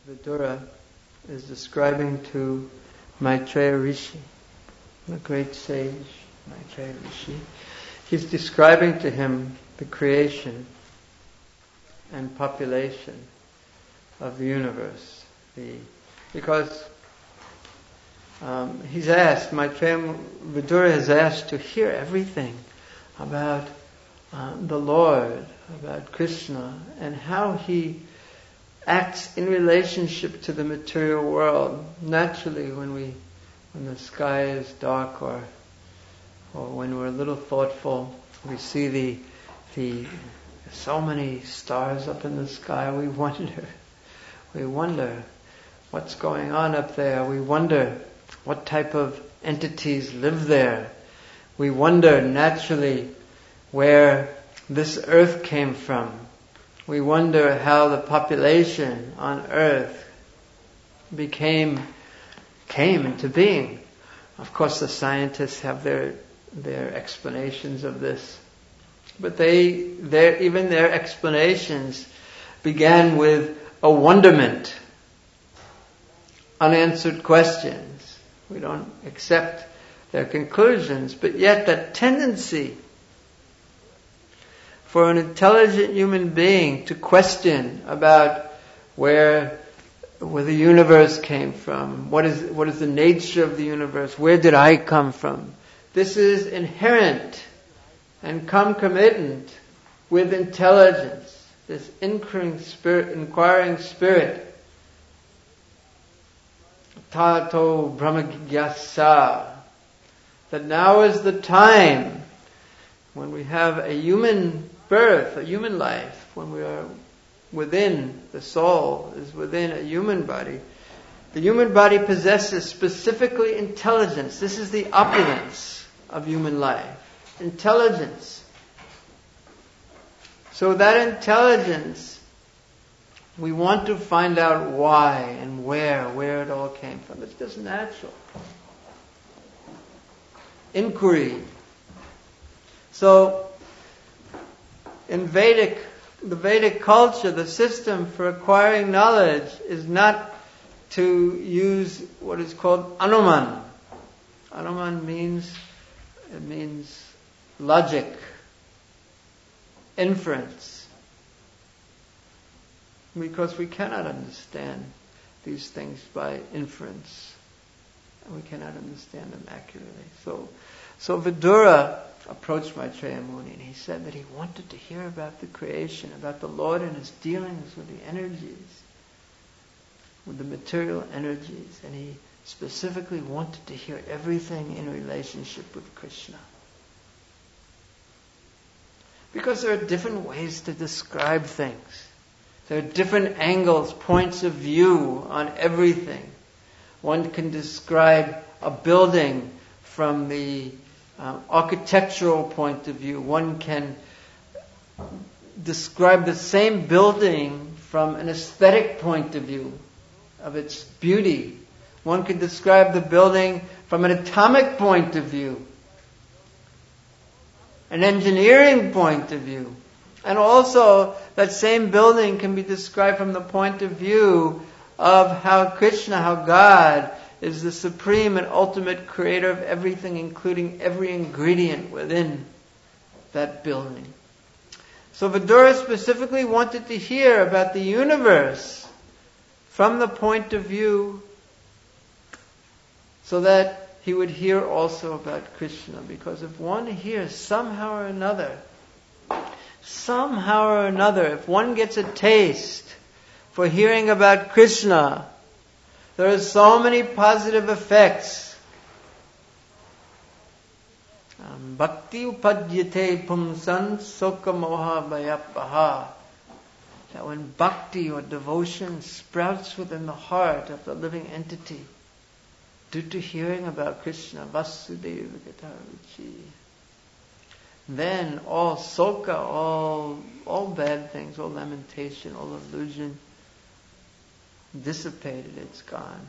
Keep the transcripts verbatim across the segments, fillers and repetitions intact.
Vidura is describing to Maitreya Rishi, the great sage Maitreya Rishi. He's describing to him the creation and population of the universe. The, because um, he's asked, Maitreya Vidura has asked to hear everything about uh, the Lord, about Krishna, and how he acts in relationship to the material world. Naturally, when we, when the sky is dark, or or when we're a little thoughtful, we see the the so many stars up in the sky. We wonder, we wonder what's going on up there. We wonder what type of entities live there. We wonder naturally where this earth came from. We wonder how the population on earth became, came into being. Of course, the scientists have their their explanations of this, but they, their even their explanations began with a wonderment, unanswered questions. We don't accept their conclusions, but yet that tendency for an intelligent human being to question about where where the universe came from, what is what is the nature of the universe, where did I come from? This is inherent and concomitant with intelligence, this inquiring spirit, inquiring spirit. Tato brahmagyasa. That now is the time when we have a human birth, a human life, when we are within, the soul is within a human body. The human body possesses specifically intelligence. This is the opulence of human life. Intelligence. So that intelligence, we want to find out why and where, where it all came from. It's just natural. Inquiry. So, in Vedic, the Vedic culture, the system for acquiring knowledge is not to use what is called anuman. Anuman means, it means logic, inference. Because we cannot understand these things by inference. We cannot understand them accurately. So, so Vidura approached Maitreya Muni, and he said that he wanted to hear about the creation, about the Lord and His dealings with the energies, with the material energies, and he specifically wanted to hear everything in relationship with Krishna. Because there are different ways to describe things. There are different angles, points of view on everything. One can describe a building from the uh, architectural point of view. One can describe the same building from an aesthetic point of view of its beauty. One can describe the building from an atomic point of view, an engineering point of view. And also, that same building can be described from the point of view of how Krishna, how God, is the supreme and ultimate creator of everything, including every ingredient within that building. So Vidura specifically wanted to hear about the universe from the point of view, so that he would hear also about Krishna. Because if one hears somehow or another, somehow or another, if one gets a taste for hearing about Krishna, there are so many positive effects. Um, Bhakti upadyate pumsan sokha moha bhayapaha. That when bhakti or devotion sprouts within the heart of the living entity, due to hearing about Krishna, Vasudeva Gataruchi, then all sokha, all all bad things, all lamentation, all illusion, dissipated, it's gone.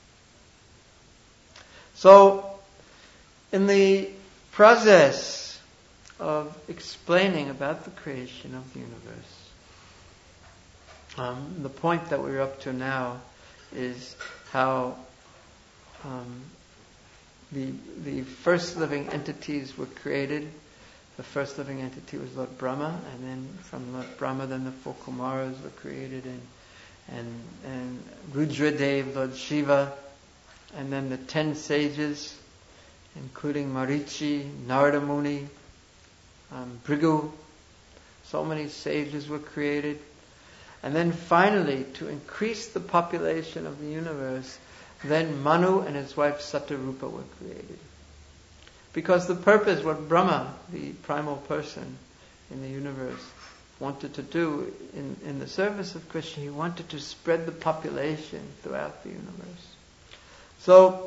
So, in the process of explaining about the creation of the universe, um, the point that we're up to now is how um, the the first living entities were created. The first living entity was Lord Brahma, and then from Lord Brahma, then the four Kumaras were created, and and and Rudradev, Lord Shiva, and then the ten sages, including Marichi, Narada Muni, um, Bhrigu. So many sages were created. And then finally, to increase the population of the universe, then Manu and his wife Satarupa were created. Because the purpose, what Brahma, the primal person in the universe, wanted to do in, in the service of Krishna, he wanted to spread the population throughout the universe. So,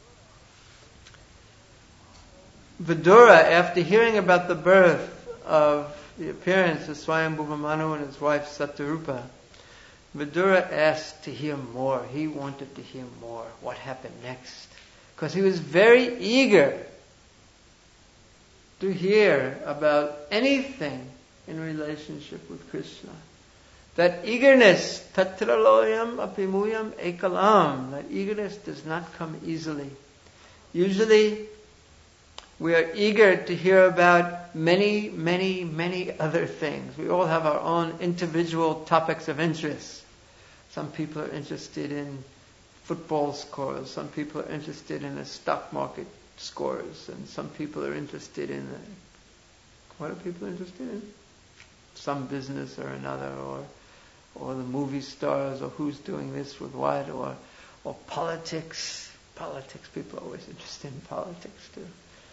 Vidura, after hearing about the birth of the appearance of Swayambhuva Manu and his wife Satarupa, Vidura asked to hear more. He wanted to hear more. What happened next? Because he was very eager to hear about anything in relationship with Krishna. That eagerness, tatraloyam apimuyam ekalam, that eagerness does not come easily. Usually, we are eager to hear about many, many, many other things. We all have our own individual topics of interest. Some people are interested in football scores. Some people are interested in the stock market scores. And some people are interested in... The, what are people interested in? Some business or another, or or the movie stars, or who's doing this with what, or or politics. Politics, people are always interested in politics too.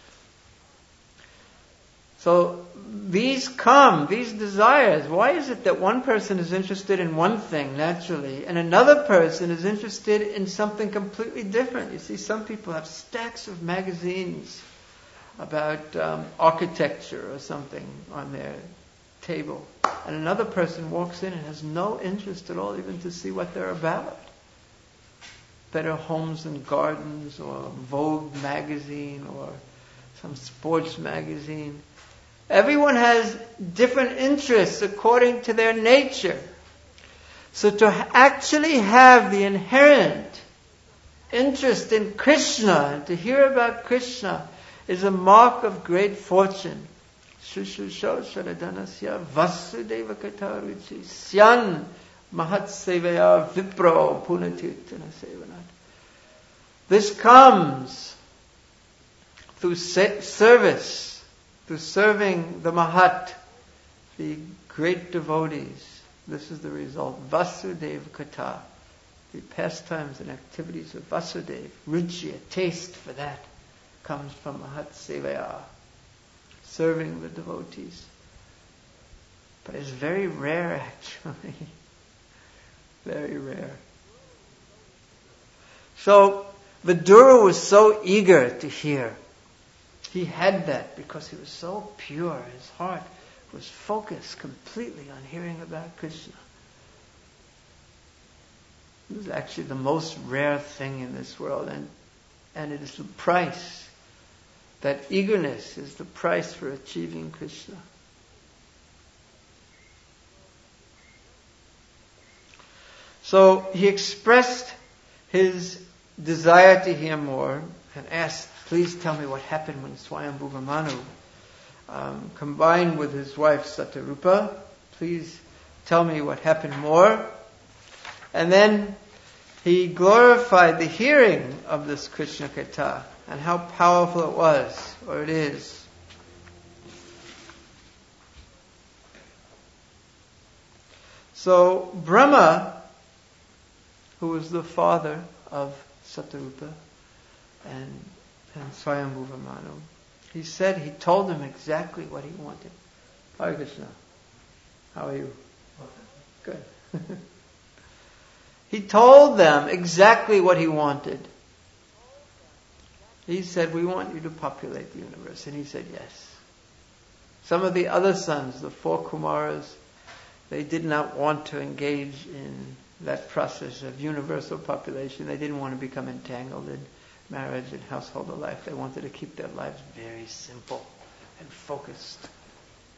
So these come, these desires, why is it that one person is interested in one thing naturally and another person is interested in something completely different? You see, some people have stacks of magazines about um, architecture or something on their table, and another person walks in and has no interest at all even to see what they're about. Better Homes and Gardens, or Vogue magazine, or some sports magazine. Everyone has different interests according to their nature. So to actually have the inherent interest in Krishna and to hear about Krishna is a mark of great fortune. Shushusho Sharadanasya Vasudeva Kataruchi Syan Mahatsevaya Vipro Punatirtana Sevanat. This comes through service, through serving the Mahat, the great devotees. This is the result. Vasudeva Kata, the pastimes and activities of Vasudeva, ruchi, a taste for that, comes from Mahat Sevaya, serving the devotees. But it's very rare actually. Very rare. So, Vidura was so eager to hear. He had that because he was so pure. His heart was focused completely on hearing about Krishna. It was actually the most rare thing in this world, and, and it is the price. That eagerness is the price for achieving Krishna. So he expressed his desire to hear more and asked, please tell me what happened when Swayambhuva Manu um, combined with his wife Satarupa. Please tell me what happened more. And then he glorified the hearing of this Krishna Katha and how powerful it was, or it is. So Brahma, who was the father of Satarupa and, and Swayambhuva Manu, he said, he told him exactly what he wanted. Hare Krishna. How are you? Good. He told them exactly what he wanted. He said, we want you to populate the universe. And he said, yes. Some of the other sons, the four Kumaras, they did not want to engage in that process of universal population. They didn't want to become entangled in marriage and household life. They wanted to keep their lives very simple and focused.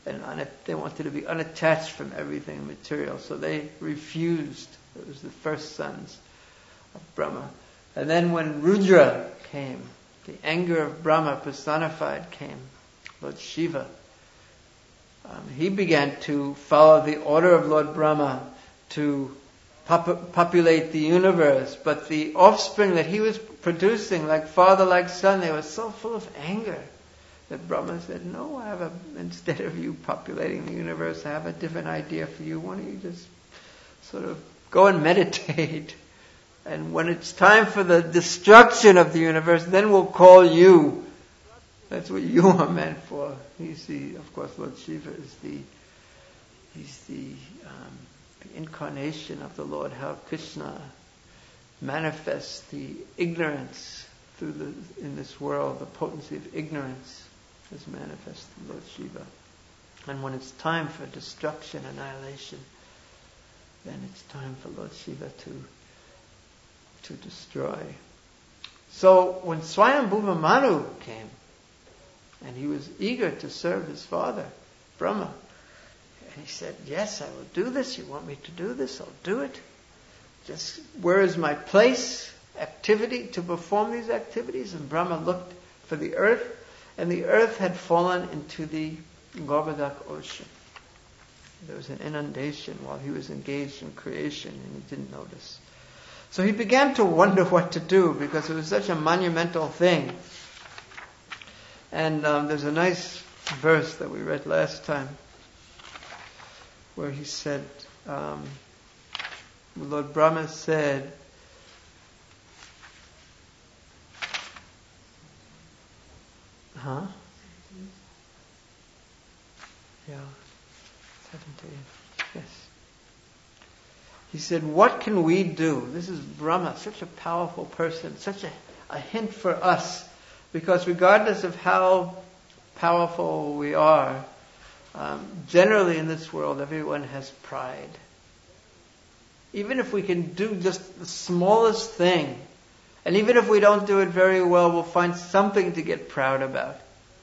and un- they wanted to be unattached from everything material. So they refused. It was the first sons of Brahma. And then when Rudra came, the anger of Brahma personified came, Lord Shiva, um, he began to follow the order of Lord Brahma to pop- populate the universe. But the offspring that he was producing, like father, like son, they were so full of anger that Brahma said, no, I have a, instead of you populating the universe, I have a different idea for you. Why don't you just sort of go and meditate? And when it's time for the destruction of the universe, then we'll call you. That's what you are meant for. He's the, of course, Lord Shiva is the, he's the, um, the incarnation of the Lord, how Krishna manifests the ignorance through the, in this world, the potency of ignorance is manifest in Lord Shiva. And when it's time for destruction, annihilation, then it's time for Lord Shiva to to destroy. So when Swayambhuva Manu came, and he was eager to serve his father, Brahma, and he said, yes, I will do this. You want me to do this? I'll do it. Just, where is my place, activity, to perform these activities? And Brahma looked for the earth, and the earth had fallen into the Gorbadak Ocean. There was an inundation while he was engaged in creation, and he didn't notice. So he began to wonder what to do, because it was such a monumental thing. And um, there's a nice verse that we read last time, where he said, um, Lord Brahma said, huh? Yeah, seventeen, yes. He said, what can we do? This is Brahma, such a powerful person, such a, a hint for us. Because regardless of how powerful we are, um, generally in this world, everyone has pride. Even if we can do just the smallest thing, and even if we don't do it very well, we'll find something to get proud about.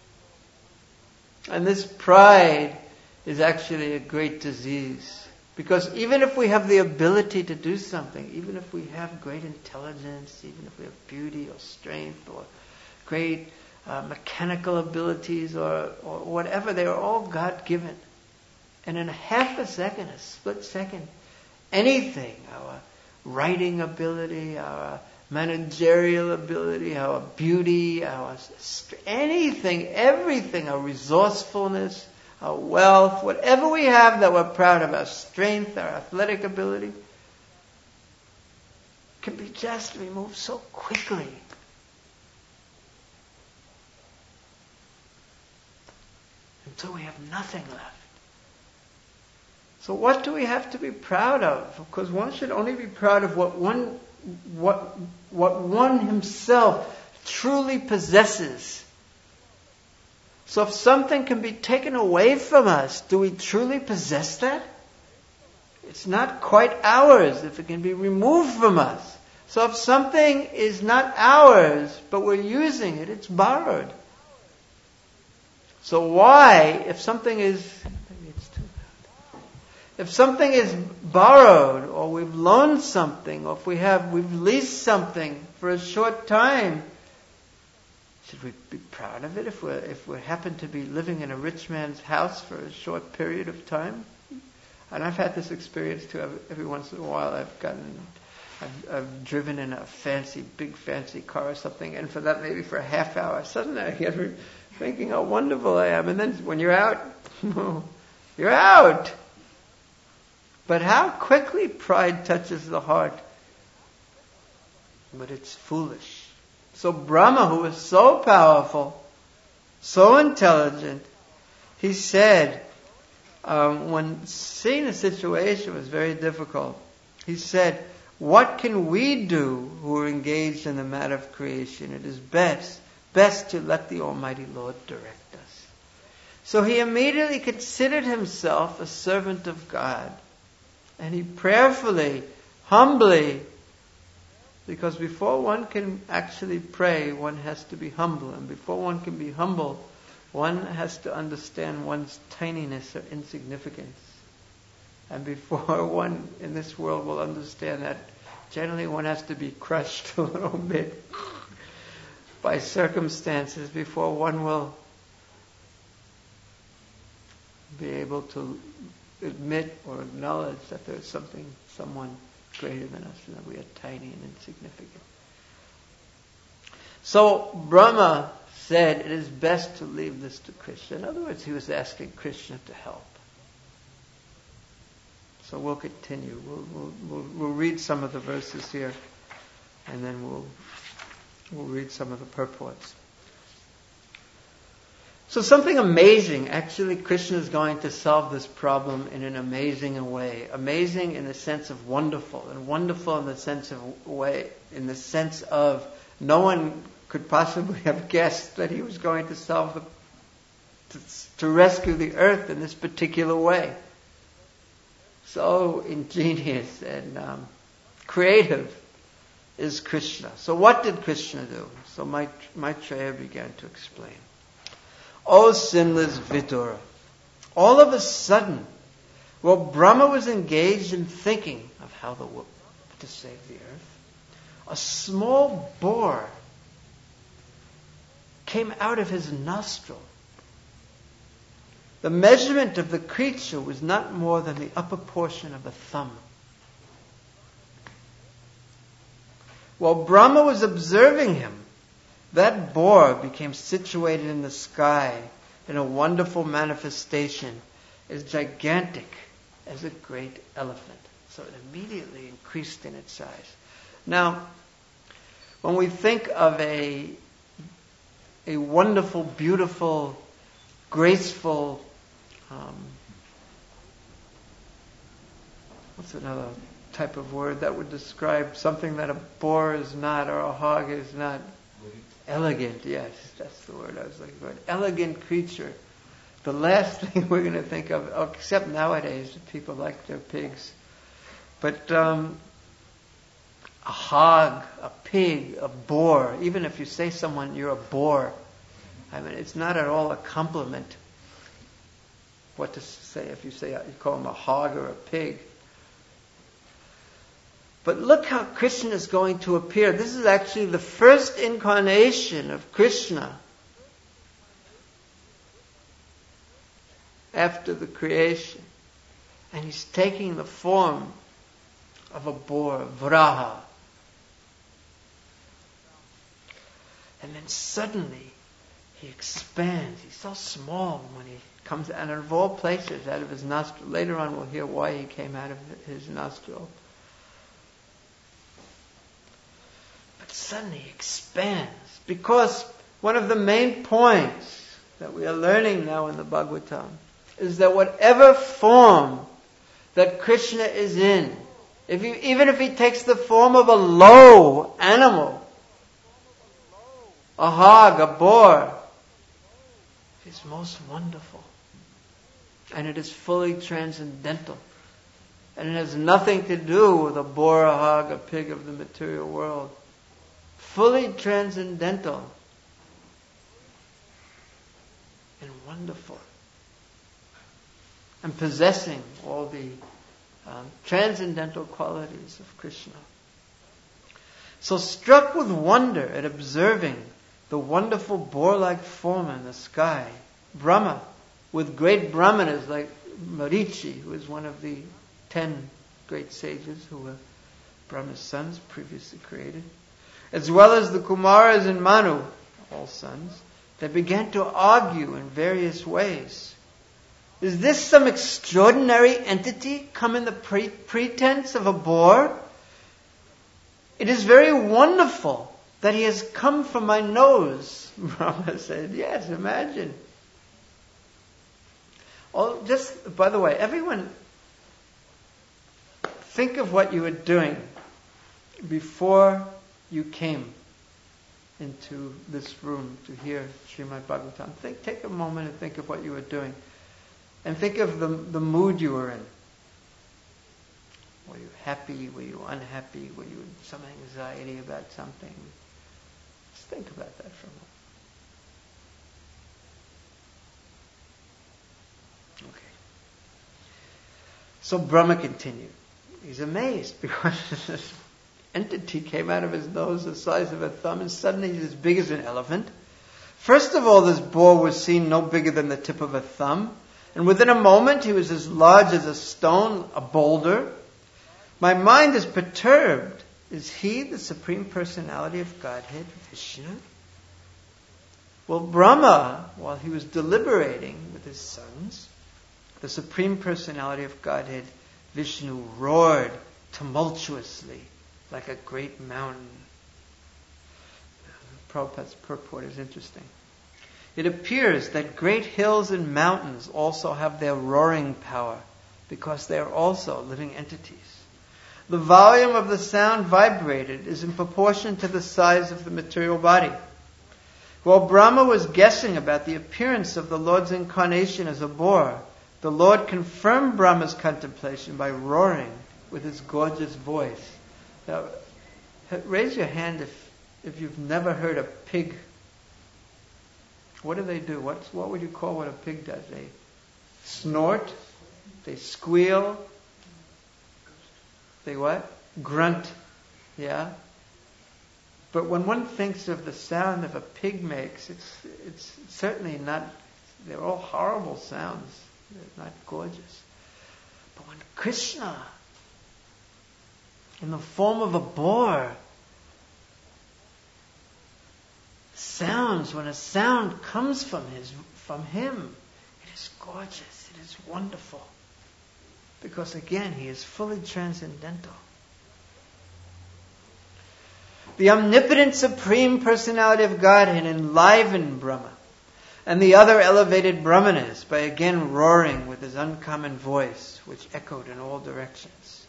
And this pride is actually a great disease. Because even if we have the ability to do something, even if we have great intelligence, even if we have beauty or strength or great uh, mechanical abilities or, or whatever, they are all God-given. And in a half a second, a split second, anything, our writing ability, our managerial ability, our beauty, our st- anything, everything, our resourcefulness, our wealth, whatever we have that we're proud of, our strength, our athletic ability, can be just removed so quickly. Until we have nothing left. So what do we have to be proud of? Because one should only be proud of what one, what, what one himself truly possesses. So if something can be taken away from us, do we truly possess that? It's not quite ours if it can be removed from us. So if something is not ours, but we're using it, it's borrowed. So why, if something is, maybe it's too loud. If something is borrowed, or we've loaned something, or if we have, we've leased something for a short time, should we be proud of it if we if we happen to be living in a rich man's house for a short period of time? And I've had this experience too. Every, every once in a while, I've gotten, I've, I've driven in a fancy, big fancy car or something, and for that maybe for a half hour, suddenly I get thinking how wonderful I am. And then when you're out, you're out. But how quickly pride touches the heart. But it's foolish. So Brahma, who was so powerful, so intelligent, he said, um, when seeing a situation was very difficult, he said, what can we do who are engaged in the matter of creation? It is best, best to let the Almighty Lord direct us. So he immediately considered himself a servant of God. And he prayerfully, humbly, because before one can actually pray, one has to be humble. And before one can be humble, one has to understand one's tininess or insignificance. And before one in this world will understand that, generally one has to be crushed a little bit by circumstances before one will be able to admit or acknowledge that there's something, someone greater than us, and that we are tiny and insignificant. So Brahma said it is best to leave this to Krishna. In other words, he was asking Krishna to help. So we'll continue. We'll, we'll, we'll, we'll read some of the verses here, and then we'll we'll read some of the purports. So something amazing. Actually, Krishna is going to solve this problem in an amazing way. Amazing in the sense of wonderful, and wonderful in the sense of way, in the sense of no one could possibly have guessed that he was going to solve the, to, to rescue the earth in this particular way. So ingenious and um, creative is Krishna. So what did Krishna do? So Maitreya began to explain. O sinless Vidura, all of a sudden, while Brahma was engaged in thinking of how the, to save the earth, a small boar came out of his nostril. The measurement of the creature was not more than the upper portion of a thumb. While Brahma was observing him, that boar became situated in the sky in a wonderful manifestation, as gigantic as a great elephant. So it immediately increased in its size. Now, when we think of a, a wonderful, beautiful, graceful, um, what's another type of word that would describe something that a boar is not or a hog is not? Elegant, yes, that's the word I was looking for. An elegant creature. The last thing we're going to think of, except nowadays, people like their pigs. But um, a hog, a pig, a boar, even if you say someone you're a boar, I mean, it's not at all a compliment what to say if you say you call him a hog or a pig. But look how Krishna is going to appear. This is actually the first incarnation of Krishna after the creation. And he's taking the form of a boar, Vraha. And then suddenly he expands. He's so small when he comes, and of all places, out of his nostril. Later on we'll hear why he came out of his nostril. Suddenly expands, because one of the main points that we are learning now in the Bhagavatam is that whatever form that Krishna is in, if you, even if he takes the form of a low animal, a hog, a boar, it's most wonderful. And it is fully transcendental. And it has nothing to do with a boar, a hog, a pig of the material world. Fully transcendental and wonderful, and possessing all the um, transcendental qualities of Krishna. So struck with wonder at observing the wonderful boar-like form in the sky, Brahma, with great brahmanas like Marichi, who is one of the ten great sages who were Brahma's sons previously created, as well as the Kumaras and Manu, all sons, they began to argue in various ways. Is this some extraordinary entity come in the pre- pretense of a boar? It is very wonderful that he has come from my nose. Brahma said, yes, imagine. Oh, just, by the way, everyone, think of what you were doing before you came into this room to hear Srimad Bhagavatam. Think, take a moment and think of what you were doing. And think of the, the mood you were in. Were you happy? Were you unhappy? Were you in some anxiety about something? Just think about that for a moment. So Brahma continued. He's amazed because this entity came out of his nose the size of a thumb, and suddenly he's as big as an elephant. First of all, this boar was seen no bigger than the tip of a thumb, and within a moment he was as large as a stone, a boulder. My mind is perturbed. Is he the Supreme Personality of Godhead, Vishnu? Well, Brahma, while he was deliberating with his sons, the Supreme Personality of Godhead, Vishnu, roared tumultuously like a great mountain. Prabhupada's purport is interesting. It appears that great hills and mountains also have their roaring power because they are also living entities. The volume of the sound vibrated is in proportion to the size of the material body. While Brahma was guessing about the appearance of the Lord's incarnation as a boar, the Lord confirmed Brahma's contemplation by roaring with his gorgeous voice. Now, raise your hand if, if you've never heard a pig. What do they do? What's, what would you call what a pig does? They snort, they squeal, they what? Grunt. Yeah? But when one thinks of the sound of a pig makes, it's it's certainly not, they're all horrible sounds. They're not gorgeous. But when Krishna, in the form of a boar, sounds, when a sound comes from his from him, it is gorgeous, it is wonderful. Because again, he is fully transcendental. The omnipotent Supreme Personality of Godhead enlivened Brahma and the other elevated Brahmanas by again roaring with his uncommon voice, which echoed in all directions.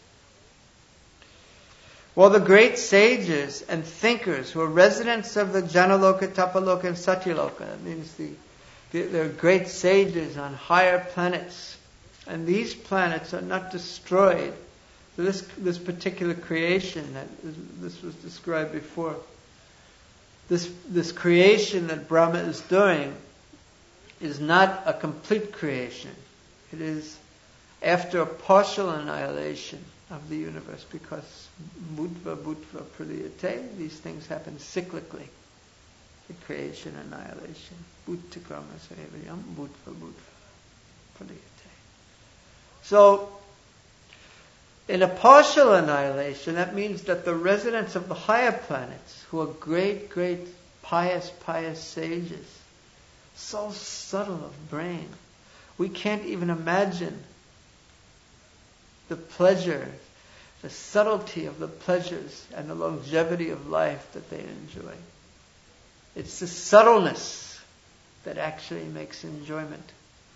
While the great sages and thinkers who are residents of the Janaloka, Tapaloka, and Satyaloka, that means the, the, there are great sages on higher planets, and these planets are not destroyed. So this this particular creation that this was described before, this this creation that Brahma is doing is not a complete creation. It is after a partial annihilation of the universe, because bhutva bhutva praliyate, these things happen cyclically. The creation, annihilation, bhutta karma savayam, bhutva bhutva praliyate. So, in a partial annihilation, that means that the residents of the higher planets, who are great, great, pious, pious sages, so subtle of brain, we can't even imagine the pleasure, the subtlety of the pleasures and the longevity of life that they enjoy. It's the subtleness that actually makes enjoyment.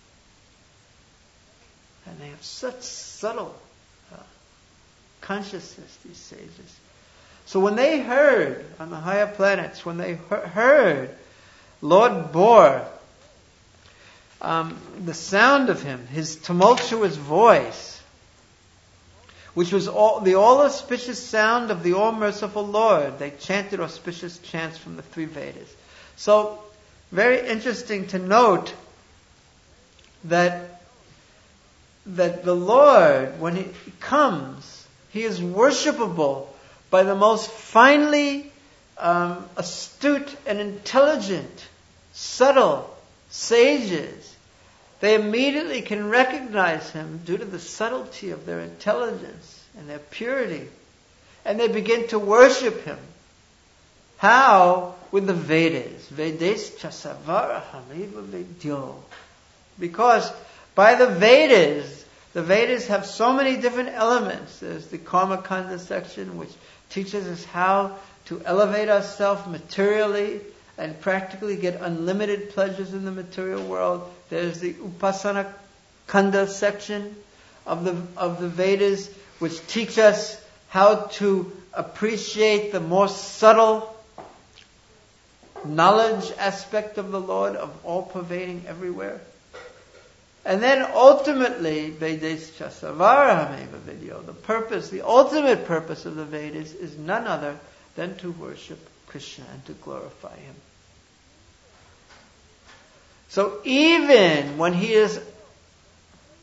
And they have such subtle uh, consciousness, these sages. So when they heard, on the higher planets, when they he- heard Lord Boar, um, the sound of him, his tumultuous voice, which was all, the all-auspicious sound of the all-merciful Lord, they chanted auspicious chants from the three Vedas. So, very interesting to note that that the Lord, when He comes, He is worshipable by the most finely um, astute and intelligent, subtle sages. They immediately can recognize Him due to the subtlety of their intelligence and their purity. And they begin to worship Him. How? With the Vedas. Vedas chasavarahamiva vedyo. Because by the Vedas, the Vedas have so many different elements. There's the Karma Kanda section, which teaches us how to elevate ourselves materially and practically get unlimited pleasures in the material world. There's the Upasana Kanda section of the of the Vedas, which teach us how to appreciate the more subtle knowledge aspect of the Lord, of all pervading everywhere. And then ultimately, Vedas Chasavarahamiva video, the purpose, the ultimate purpose of the Vedas is none other than to worship Krishna and to glorify Him. So even when He is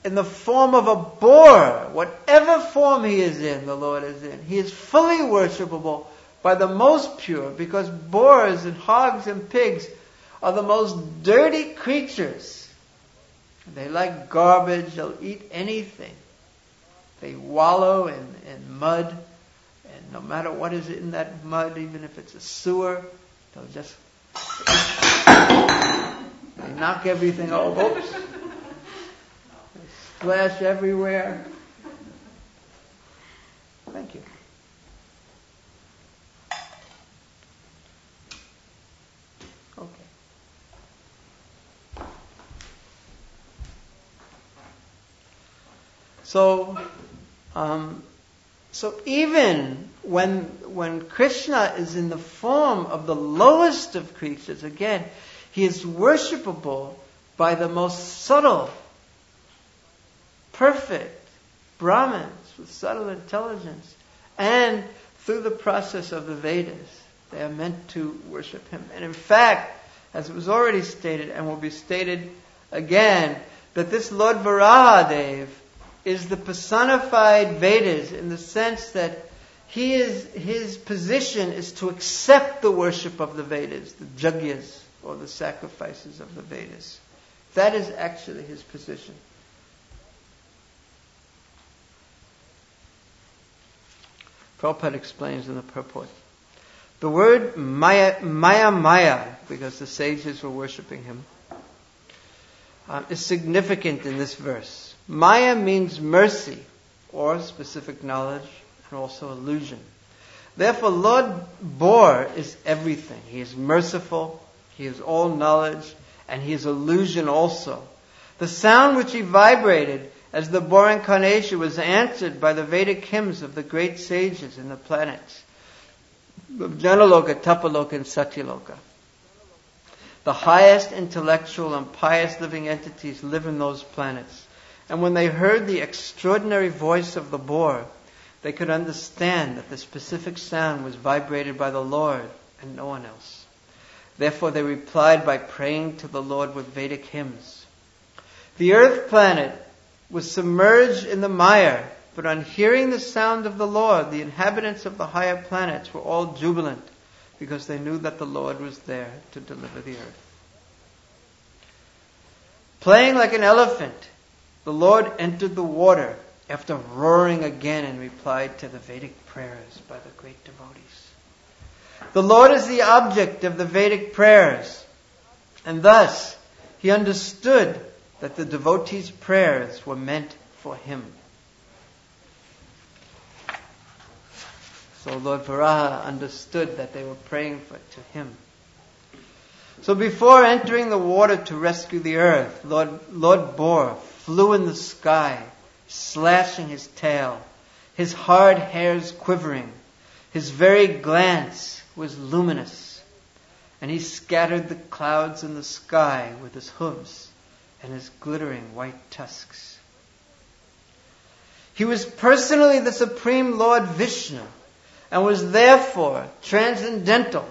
in the form of a boar. Whatever form he is in, the Lord is in. He is fully worshipable by the most pure, because boars and hogs and pigs are the most dirty creatures. They like garbage. They'll eat anything. They wallow in, in mud, and no matter what is in that mud, even if it's a sewer, they'll just they knock everything over. Oops. They splash everywhere. Thank you. Okay. So, um, so even when when Krishna is in the form of the lowest of creatures, again, he is worshipable by the most subtle, perfect Brahmins with subtle intelligence, and through the process of the Vedas, they are meant to worship him. And in fact, as it was already stated and will be stated again, that this Lord Varahadev is the personified Vedas, in the sense that he is his position is to accept the worship of the Vedas, the jagyas, or the sacrifices of the Vedas. That is actually his position. Prabhupada explains in the purport. The word Maya, Maya Maya, because the sages were worshipping him, uh, is significant in this verse. Maya means mercy, or specific knowledge, and also illusion. Therefore, Lord Bor is everything. He is merciful, he is all knowledge, and he is illusion also. The sound which he vibrated as the Bor incarnation was answered by the Vedic hymns of the great sages in the planets of Janaloka, Tapaloka, and Satyaloka. The highest intellectual and pious living entities live in those planets. And when they heard the extraordinary voice of the boar, they could understand that the specific sound was vibrated by the Lord and no one else. Therefore they replied by praying to the Lord with Vedic hymns. The earth planet was submerged in the mire, but on hearing the sound of the Lord, the inhabitants of the higher planets were all jubilant, because they knew that the Lord was there to deliver the earth. Playing like an elephant, the Lord entered the water after roaring again and replied to the Vedic prayers by the great devotees. The Lord is the object of the Vedic prayers, and thus he understood that the devotees' prayers were meant for him. So Lord Varaha understood that they were praying for to him. So before entering the water to rescue the earth, Lord, Lord Bor flew in the sky, slashing his tail, his hard hairs quivering. His very glance was luminous, and he scattered the clouds in the sky with his hooves and his glittering white tusks. He was personally the Supreme Lord Vishnu, and was therefore transcendental.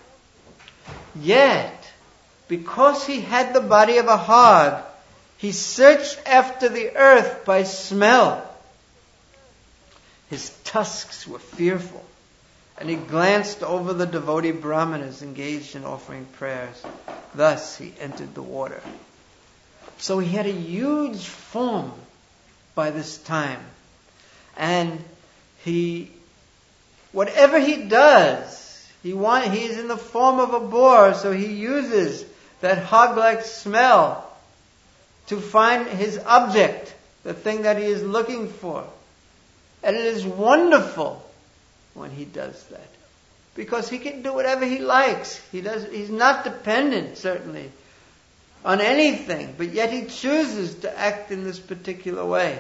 Yet, because he had the body of a hog, he searched after the earth by smell. His tusks were fearful, and he glanced over the devotee brahmanas engaged in offering prayers. Thus he entered the water. So he had a huge form by this time. And he, whatever he does, he want, he's in the form of a boar, so he uses that hog-like smell to find his object, the thing that he is looking for. And it is wonderful when he does that, because he can do whatever he likes. He does. He's not dependent, certainly, on anything, but yet he chooses to act in this particular way.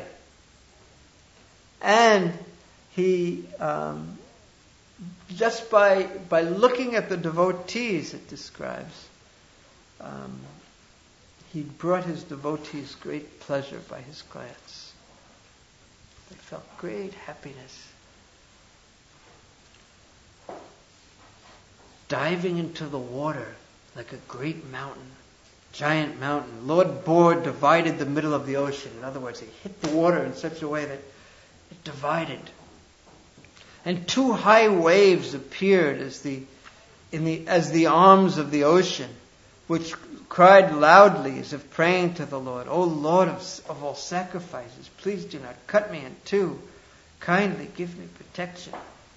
And he, um, just by by looking at the devotees, it describes, um, he brought his devotees great pleasure by his glance. They felt great happiness. Diving into the water like a great mountain, giant mountain. Lord Bor divided the middle of the ocean. In other words, he hit the water in such a way that it divided. And two high waves appeared as the in the as the arms of the ocean, which cried loudly as if praying to the Lord, "O Lord of, of all sacrifices, please do not cut me in two. Kindly give me protection."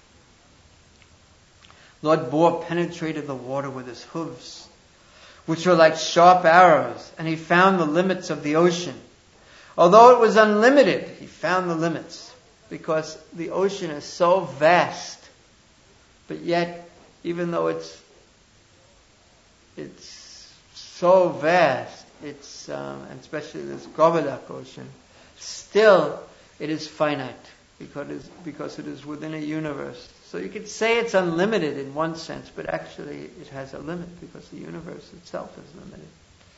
Lord Bor penetrated the water with his hooves, which were like sharp arrows, and he found the limits of the ocean. Although it was unlimited, he found the limits, because the ocean is so vast. But yet, even though it's it's so vast, it's um, and especially this Govalak ocean, still it is finite, because it is, because it is within a universe. So you could say it's unlimited in one sense, but actually it has a limit, because the universe itself is limited.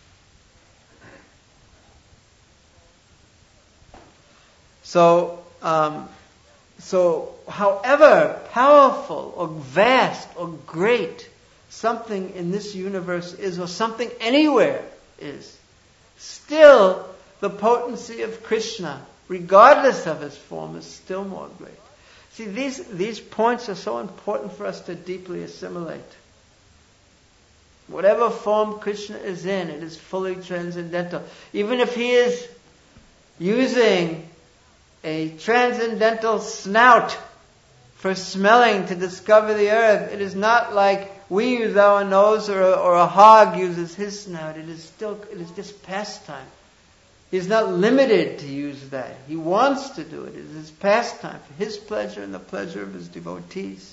So, um, so however powerful or vast or great something in this universe is, or something anywhere is, still the potency of Krishna, regardless of his form, is still more great. See, these, these points are so important for us to deeply assimilate. Whatever form Krishna is in, it is fully transcendental. Even if he is using a transcendental snout for smelling to discover the earth, it is not like we use our nose, or a, or a hog uses his snout. It is still, it is just pastime. He's not limited to use that. He wants to do it. It is his pastime for his pleasure and the pleasure of his devotees.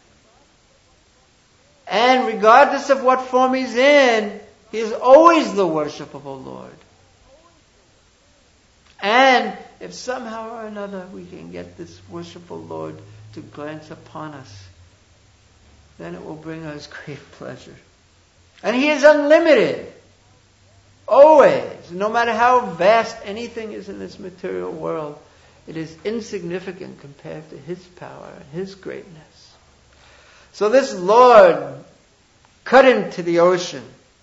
And regardless of what form he's in, he is always the worshipable Lord. And if somehow or another we can get this worshipful Lord to glance upon us, then it will bring us great pleasure. And he is unlimited. Always. No matter how vast anything is in this material world, it is insignificant compared to his power and his greatness. So this Lord cut into the ocean,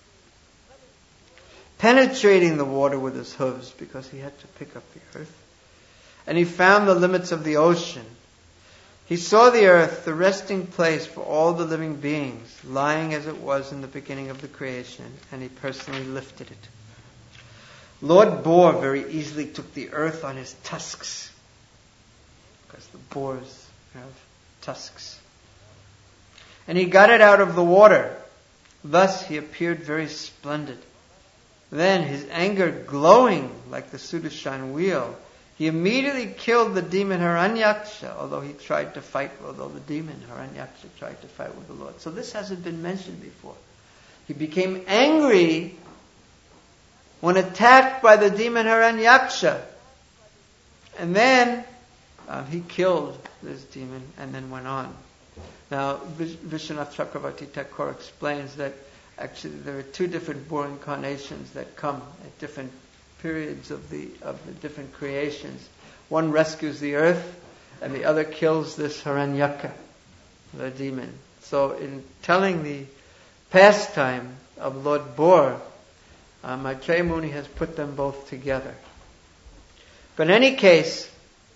penetrating the water with his hooves, because he had to pick up the earth. And he found the limits of the ocean. He saw the earth, the resting place for all the living beings, lying as it was in the beginning of the creation, and he personally lifted it. Lord Bor very easily took the earth on his tusks, because the boars have tusks. And he got it out of the water. Thus he appeared very splendid. Then, his anger glowing like the Sudarshan wheel, he immediately killed the demon Hiranyaksha, although he tried to fight, although the demon Hiranyaksha tried to fight with the Lord. So this hasn't been mentioned before. He became angry when attacked by the demon Hiranyaksha. And then uh, he killed this demon and then went on. Now, Vishwanath Chakravarti Thakur explains that actually there are two different Bor incarnations that come at different periods of the of the different creations. One rescues the earth, and the other kills this Hiranyaka, the demon. So in telling the pastime of Lord Bor, uh, Maitreya Muni has put them both together. But in any case,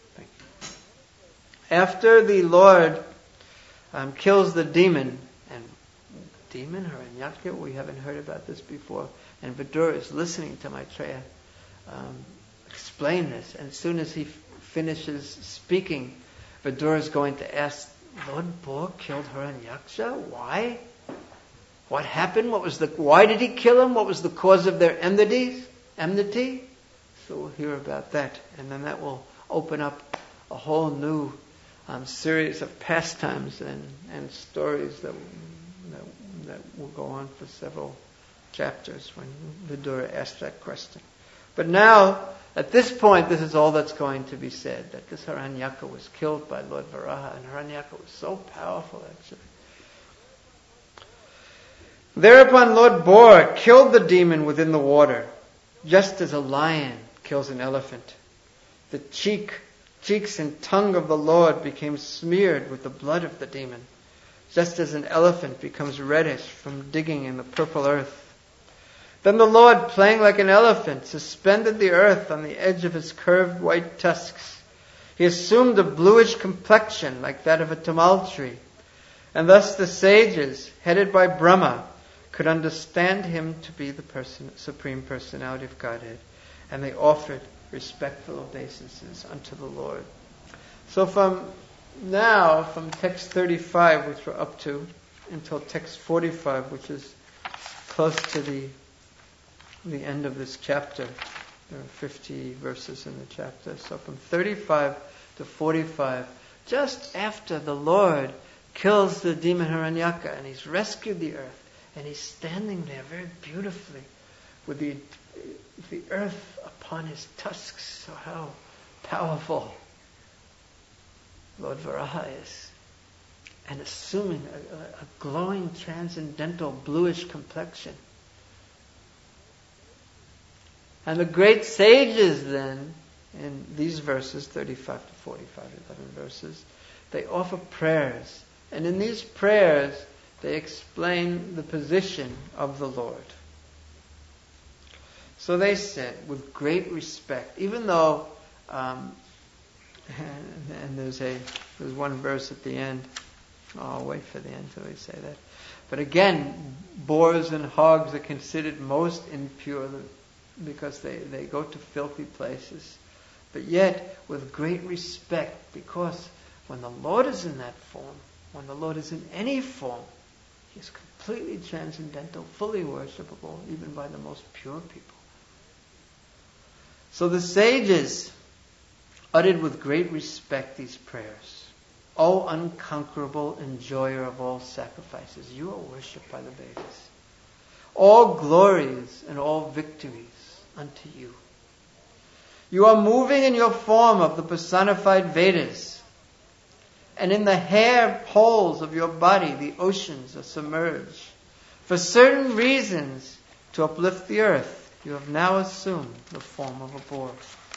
after the Lord um, kills the demon, and demon Hiranyaka, we haven't heard about this before, and Vidura is listening to Maitreya Um, explain this. And as soon as he f- finishes speaking, Vidura is going to ask, Lord Bor killed Hiranyaksha? Why? What happened? What was the? Why did he kill him? What was the cause of their enmity? Enmity? So we'll hear about that, and then that will open up a whole new um, series of pastimes and, and stories that, that that will go on for several chapters when Vidura asked that question. But now, at this point, this is all that's going to be said, that this Hiranyaka was killed by Lord Varaha, and Hiranyaka was so powerful, actually. Thereupon Lord Bor killed the demon within the water, just as a lion kills an elephant. The cheek, cheeks and tongue of the Lord became smeared with the blood of the demon, just as an elephant becomes reddish from digging in the purple earth. Then the Lord, playing like an elephant, suspended the earth on the edge of his curved white tusks. He assumed a bluish complexion like that of a tamal tree. And thus the sages, headed by Brahma, could understand him to be the person, Supreme Personality of Godhead. And they offered respectful obeisances unto the Lord. So from now, from text thirty-five, which we're up to, until text forty-five, which is close to the the end of this chapter. There are fifty verses in the chapter. So from thirty-five to forty-five, just after the Lord kills the demon Hiranyaka and he's rescued the earth, and he's standing there very beautifully with the, the earth upon his tusks. So how powerful Lord Varaha is. And assuming a, a, a glowing, transcendental, bluish complexion. And the great sages then, in these verses, thirty-five to forty-five, eleven verses, they offer prayers. And in these prayers, they explain the position of the Lord. So they said, with great respect, even though, um, and, and there's a there's one verse at the end. Oh, I'll wait for the end till we say that. But again, boars and hogs are considered most impure because they, they go to filthy places. But yet, with great respect, because when the Lord is in that form, when the Lord is in any form, He is completely transcendental, fully worshipable, even by the most pure people. So the sages uttered with great respect these prayers. O unconquerable enjoyer of all sacrifices, you are worshipped by the Vedas. All glories and all victories unto you. You are moving in your form of the personified Vedas. And in the hair poles of your body, the oceans are submerged. For certain reasons, to uplift the earth, you have now assumed the form of a boar.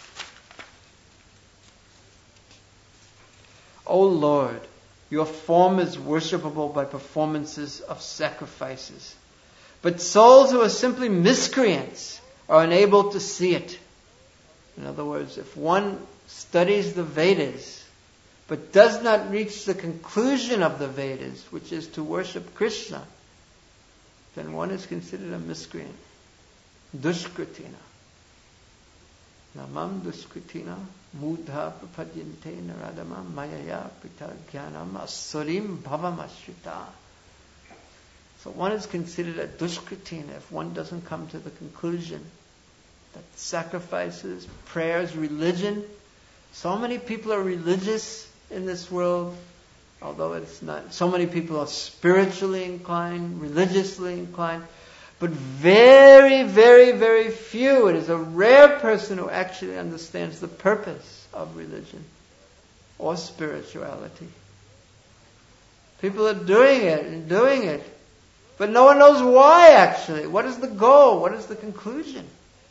O Lord, your form is worshipable by performances of sacrifices. But souls who are simply miscreants are unable to see it. In other words, if one studies the Vedas, but does not reach the conclusion of the Vedas, which is to worship Krishna, then one is considered a miscreant. Dushkritina. Namam dushkritina mudha prapadyante naradama mayaya pita jnanam asurim bhavam ashrita. So one is considered a dushkritina if one doesn't come to the conclusion that sacrifices, prayers, religion, so many people are religious in this world, although it's not, so many people are spiritually inclined, religiously inclined, but very, very, very few. It is a rare person who actually understands the purpose of religion or spirituality. People are doing it and doing it, but no one knows why actually. What is the goal? What is the conclusion?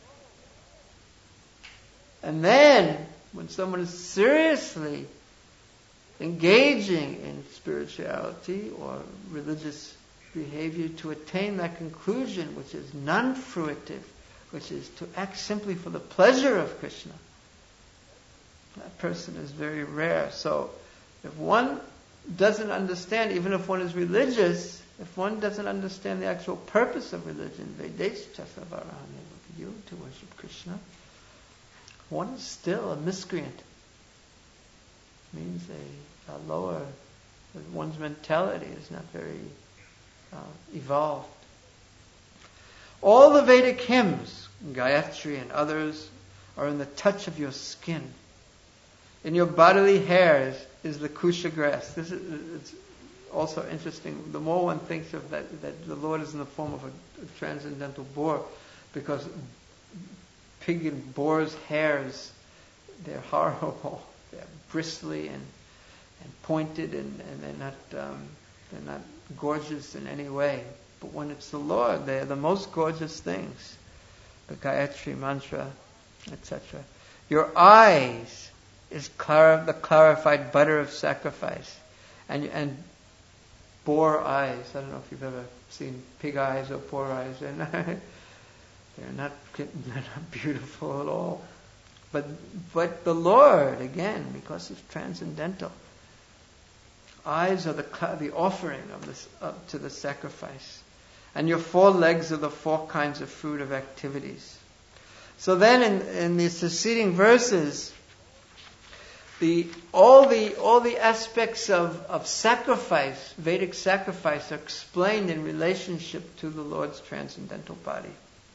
And then, when someone is seriously engaging in spirituality or religious behavior to attain that conclusion, which is non-fruitive, which is to act simply for the pleasure of Krishna, that person is very rare. So, if one doesn't understand, even if one is religious, if one doesn't understand the actual purpose of religion, you to worship Krishna, one is still a miscreant. It means a, a lower, one's mentality is not very uh, evolved. All the Vedic hymns, Gayatri and others, are in the touch of your skin. In your bodily hairs is the kusha grass. This is it's also interesting. The more one thinks of that, that the Lord is in the form of a, a transcendental boar, because pig and boar's hairs, they're horrible. They're bristly and, and pointed, and, and they're not um, they're not gorgeous in any way. But when it's the Lord, they're the most gorgeous things. The Gayatri mantra, et cetera. Your eyes is clar- the clarified butter of sacrifice, and and boar eyes. I don't know if you've ever seen pig eyes or boar eyes. And They're not, they're not beautiful at all. But, but the Lord, again, because He's transcendental, eyes are the, the offering of this, uh, to the sacrifice. And your four legs are the four kinds of fruit of activities. So then in, in the succeeding verses, the, all the all the aspects of, of sacrifice, Vedic sacrifice, are explained in relationship to the Lord's transcendental body.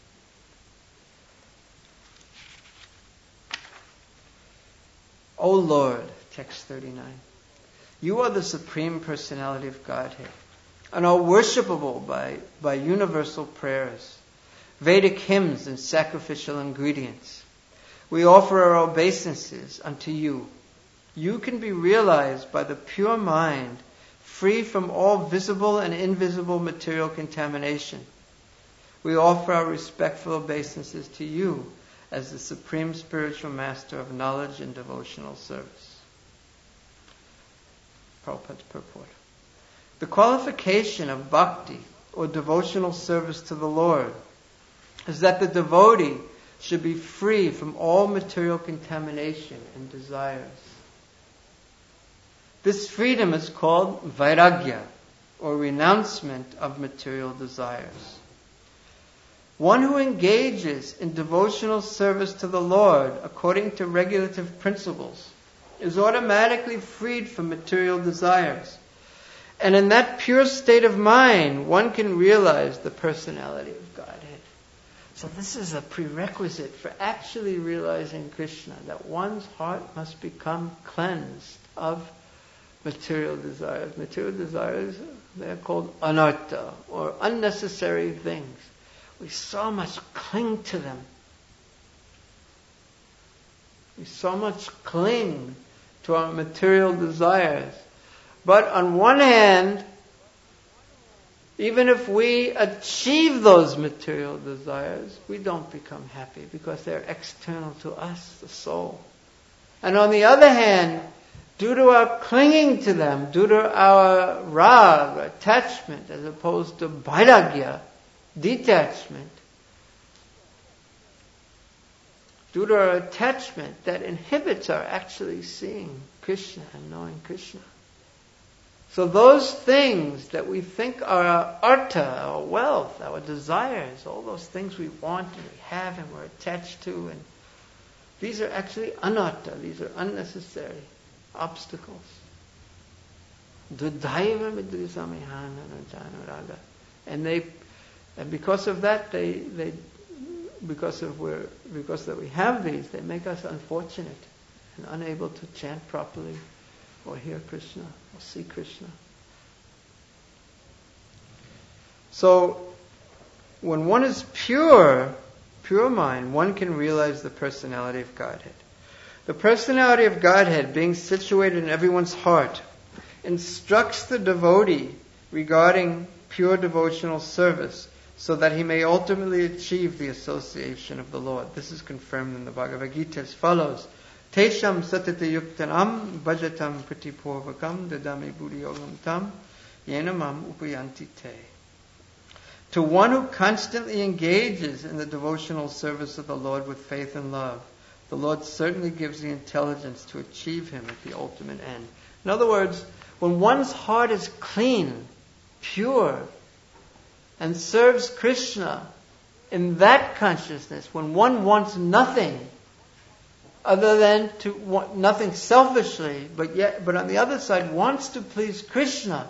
O Lord, text thirty-nine, you are the Supreme Personality of Godhead, and are worshipable by, by universal prayers, Vedic hymns and sacrificial ingredients. We offer our obeisances unto you. You can be realized by the pure mind, free from all visible and invisible material contamination. We offer our respectful obeisances to you as the Supreme Spiritual Master of knowledge and devotional service. Prabhupada's purport. The qualification of bhakti, or devotional service to the Lord, is that the devotee should be free from all material contamination and desires. This freedom is called vairagya, or renouncement of material desires. One who engages in devotional service to the Lord according to regulative principles is automatically freed from material desires. And in that pure state of mind, one can realize the personality of Godhead. So this is a prerequisite for actually realizing Krishna, that one's heart must become cleansed of material desires. Material desires, they're called anartha, or unnecessary things. We so much cling to them. We so much cling to our material desires. But on one hand, even if we achieve those material desires, we don't become happy because they're external to us, the soul. And on the other hand, due to our clinging to them, due to our rag, attachment, as opposed to vairagya, detachment, due to our attachment that inhibits our actually seeing Krishna and knowing Krishna. So those things that we think are our artha, our wealth, our desires, all those things we want and we have and we're attached to, and these are actually anartha, these are unnecessary obstacles. And they, and because of that, they, they, because of we're, because that we have these, they make us unfortunate and unable to chant properly, or hear Krishna, or see Krishna. So, when one is pure, pure mind, one can realize the personality of Godhead. The personality of Godhead, being situated in everyone's heart, instructs the devotee regarding pure devotional service, so that he may ultimately achieve the association of the Lord. This is confirmed in the Bhagavad Gita as follows. Tesham satati yuktanam bhajatam pratipurvakam dadami buddhiyogam tam yenamam upayanti te. To one who constantly engages in the devotional service of the Lord with faith and love, the Lord certainly gives the intelligence to achieve Him at the ultimate end. In other words, when one's heart is clean, pure, and serves Krishna in that consciousness, when one wants nothing other than to want nothing selfishly, but yet, but on the other side wants to please Krishna,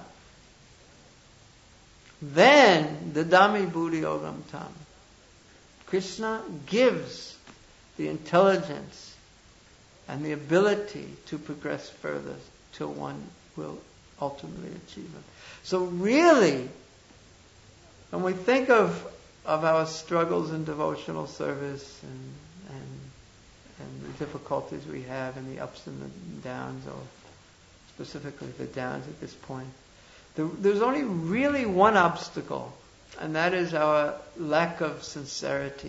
then the Dami Buddhi Yogam Tam, Krishna gives the intelligence and the ability to progress further till one will ultimately achieve it. So really, when we think of of our struggles in devotional service and and and the difficulties we have and the ups and the downs, or specifically the downs at this point, there, there's only really one obstacle, and that is our lack of sincerity.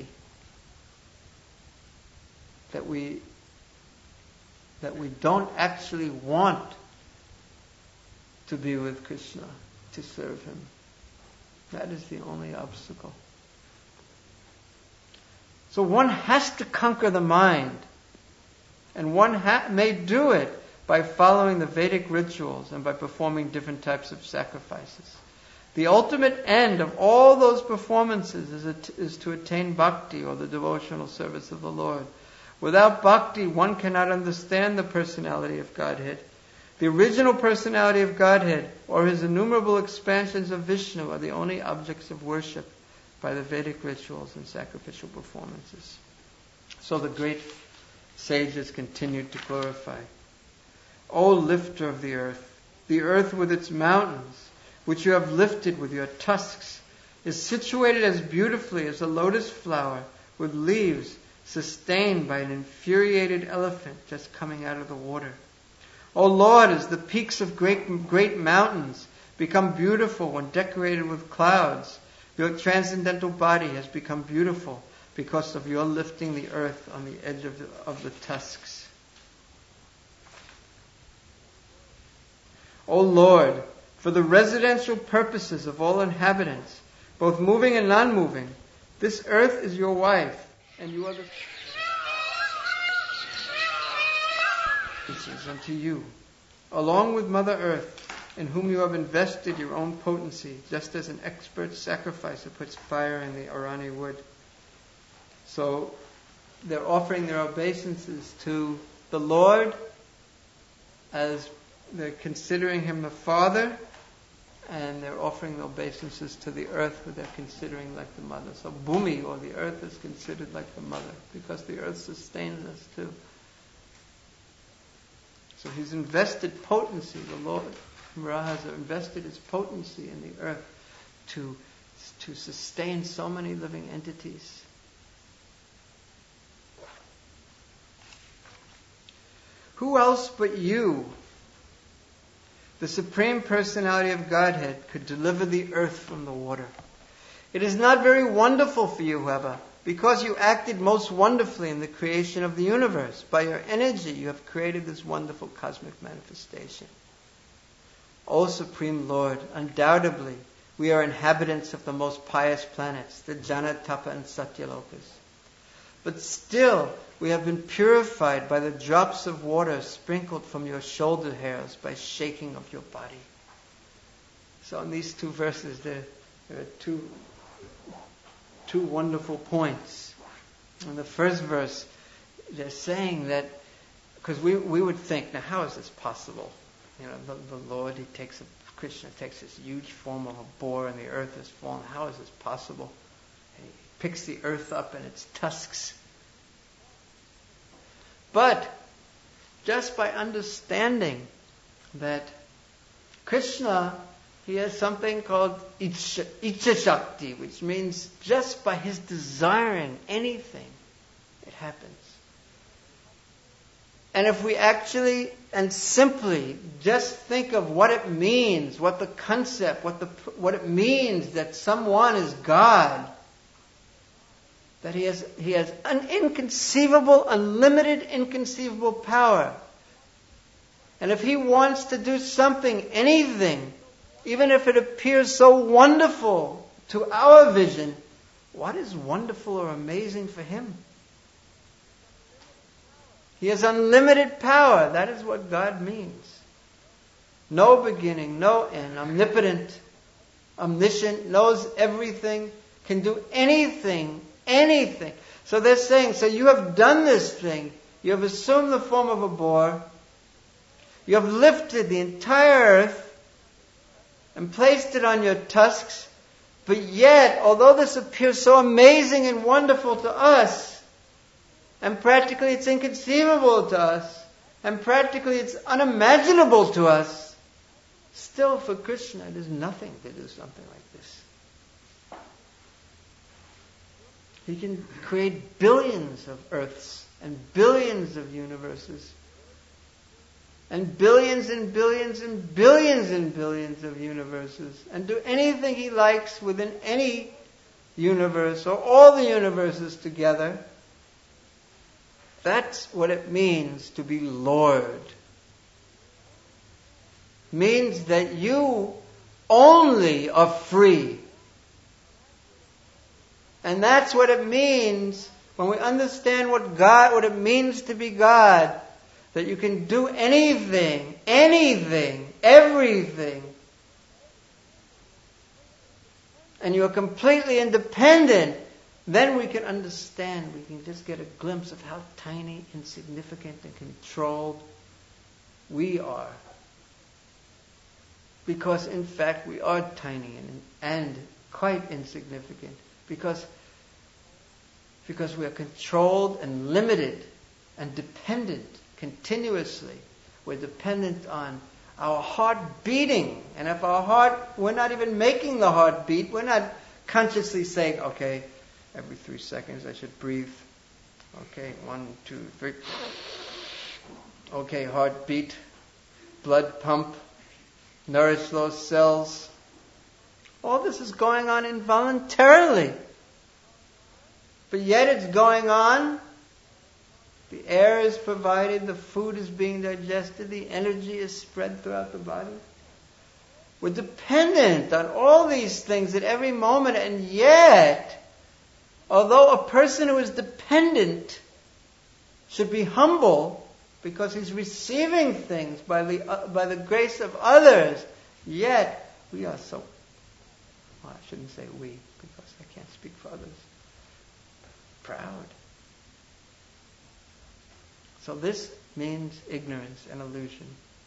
That we that we don't actually want to be with Krishna, to serve Him. That is the only obstacle. So one has to conquer the mind. And one ha- may do it by following the Vedic rituals and by performing different types of sacrifices. The ultimate end of all those performances is, at- is to attain bhakti, or the devotional service of the Lord. Without bhakti, one cannot understand the personality of Godhead. The original personality of Godhead, or his innumerable expansions of Vishnu, are the only objects of worship by the Vedic rituals and sacrificial performances. So the great sages continued to glorify. O lifter of the earth, the earth with its mountains, which you have lifted with your tusks, is situated as beautifully as a lotus flower with leaves sustained by an infuriated elephant just coming out of the water. O Lord, as the peaks of great, great mountains become beautiful when decorated with clouds, your transcendental body has become beautiful because of your lifting the earth on the edge of the, of the tusks. O Lord, for the residential purposes of all inhabitants, both moving and non-moving, this earth is your wife, and you are the pieces unto you, along with Mother Earth, in whom you have invested your own potency, just as an expert sacrificer puts fire in the Arani wood. So they're offering their obeisances to the Lord as they're considering him the Father, and they're offering obeisances to the earth, who they're considering like the mother. So Bhumi, or the earth, is considered like the mother, because the earth sustains us too. So he's invested potency, the Lord Raja has invested his potency in the earth to, to sustain so many living entities. Who else but you, the Supreme Personality of Godhead, could deliver the earth from the water? It is not very wonderful for you, however, because you acted most wonderfully in the creation of the universe. By your energy, you have created this wonderful cosmic manifestation. O Supreme Lord, undoubtedly, we are inhabitants of the most pious planets, the Jana, Tapa, and Satyalokas. But still, we have been purified by the drops of water sprinkled from your shoulder hairs by shaking of your body. So in these two verses, there, there are two, two wonderful points. In the first verse, they're saying that, because we, we would think, now how is this possible? You know, the, the Lord, he takes a, Krishna takes this huge form of a boar and the earth has fallen. How is this possible? And he picks the earth up and its tusks. But just by understanding that Krishna, he has something called Icha, Icha Shakti, which means just by his desiring anything, it happens. And if we actually and simply just think of what it means, what the concept, what the what it means that someone is God, that he has he has an inconceivable, unlimited, inconceivable power. And if he wants to do something, anything, even if it appears so wonderful to our vision, what is wonderful or amazing for him? He has unlimited power. That is what God means. No beginning, no end, omnipotent, omniscient, knows everything, can do anything, anything. So they're saying, so you have done this thing. You have assumed the form of a boar. You have lifted the entire earth and placed it on your tusks. But yet, although this appears so amazing and wonderful to us, and practically it's inconceivable to us, and practically it's unimaginable to us, still for Krishna it is nothing to do something like this. He can create billions of earths and billions of universes and billions and billions and billions and billions of universes and do anything he likes within any universe or all the universes together. That's what it means to be Lord. Means that you only are free. And that's what it means when we understand what God, what it means to be God, that you can do anything, anything, everything, and you are completely independent, then we can understand, we can just get a glimpse of how tiny, insignificant, and controlled we are. Because in fact we are tiny and, and quite insignificant. Because, because we are controlled and limited and dependent continuously. We're dependent on our heart beating. And if our heart, we're not even making the heart beat, we're not consciously saying, okay, every three seconds I should breathe. Okay, one, two, three. Okay, heartbeat, blood pump, nourish those cells. All this is going on involuntarily. But yet it's going on. The air is provided, the food is being digested, the energy is spread throughout the body. We're dependent on all these things at every moment, and yet, although a person who is dependent should be humble because he's receiving things by the uh, by the grace of others, yet we are so, well, I shouldn't say we because I can't speak for others, proud. So this means ignorance and illusion.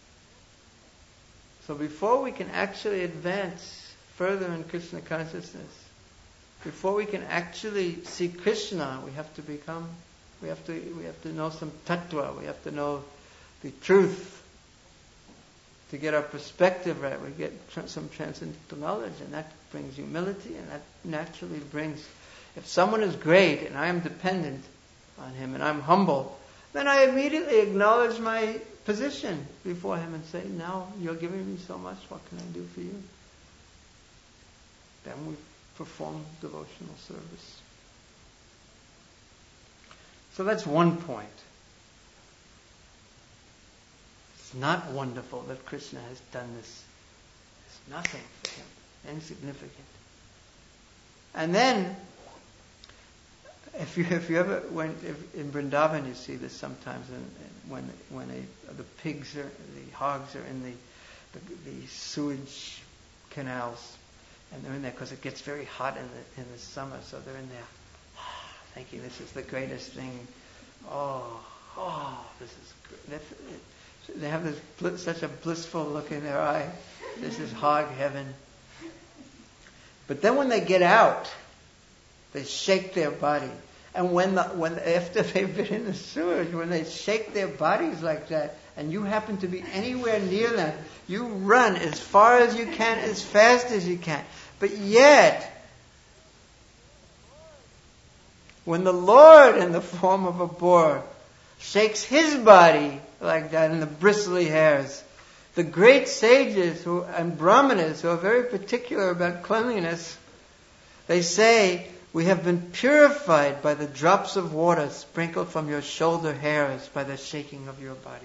So before we can actually advance further in Krishna consciousness, before we can actually see Krishna, we have to become, we have to, we have to know some tattva, we have to know the truth. To get our perspective right, we get tr- some transcendental knowledge, and that brings humility, and that naturally brings, if someone is great and I am dependent on him and I'm humble, then I immediately acknowledge my position before him and say, now you're giving me so much, what can I do for you? Then we perform devotional service. So that's one point. It's not wonderful that Krishna has done this. It's nothing for him, insignificant. And then, if you if you ever went if, in Vrindavan, you see this sometimes, in, in, when when a, the pigs are, the hogs are in the the, the sewage canals. And they're in there because it gets very hot in the in the summer, so they're in there thinking this is the greatest thing. Oh, oh, this is great. They have this bl- such a blissful look in their eye. This is hog heaven. But then when they get out, they shake their body. And when the, when after they've been in the sewage, when they shake their bodies like that, and you happen to be anywhere near them, you run as far as you can, as fast as you can. But yet, when the Lord, in the form of a boar, shakes his body like that in the bristly hairs, the great sages who, and brahmanas who are very particular about cleanliness, they say, we have been purified by the drops of water sprinkled from your shoulder hairs by the shaking of your body.